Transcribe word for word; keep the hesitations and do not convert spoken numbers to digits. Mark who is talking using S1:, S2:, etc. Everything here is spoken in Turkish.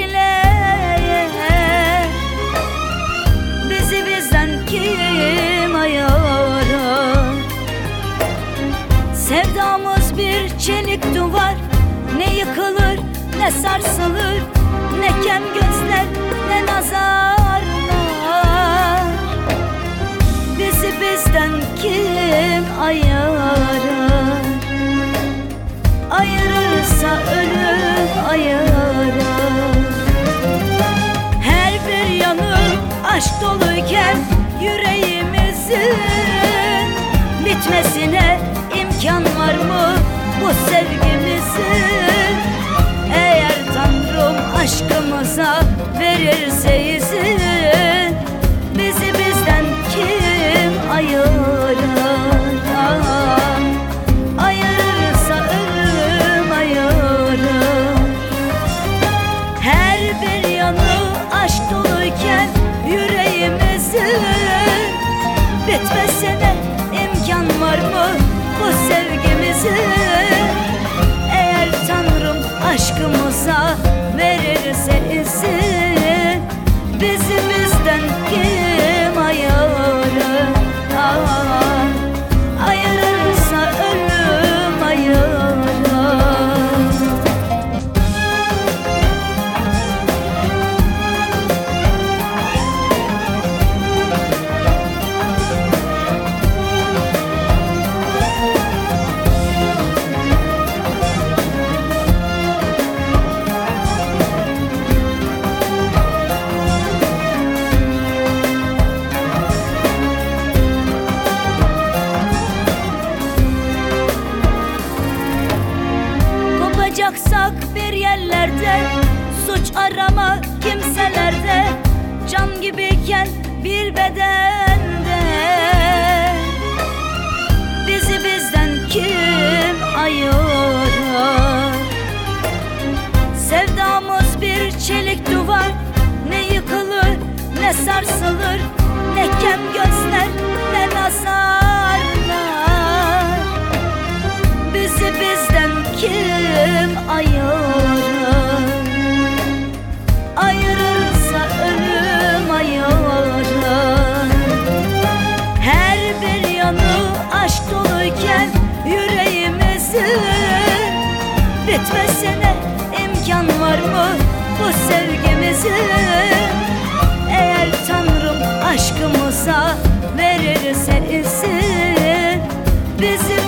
S1: eyleye. Bizi bizden kim ayırar? Sevdamız bir çelik duvar, ne yıkılır ne sarsılır, ne kem gözler ne nazarlar. Bizi bizden kim ayırar? Ayırırsa ölüm ayırar. Her bir yanı aşk doluyken yüreğimizin bitmesine imkan var mı bu sevgimizin? Eğer Tanrım aşkımıza verirse izin, bizi bizden kim ayırar? Ayırırsa ölüm ayırar. Her bir yanı aşk doluyken yüreğimizin bitmesine imkan var mı bu sevgimizin? Eğer Tanrım aşkımıza verirse izin, bizi bizden kim ayırır? Ah, ayırırsa ölüm ayırır. Kopacaksak bir yerlerde, suç arama kimselerde, can gibiyken bir bedende, bizi bizden kim ayırar? Sevdamız bir çelik duvar, ne yıkılır ne sarsılır, ne kem gözler ne nazarlar. Bizi bizden kim ayırar? Ayırırsa ölüm ayırar. Her bir yanı aşk doluyken yüreğimizin bitmesine imkan var mı bu sevgimizin? Eğer Tanrım aşkımıza verirse izin, bizi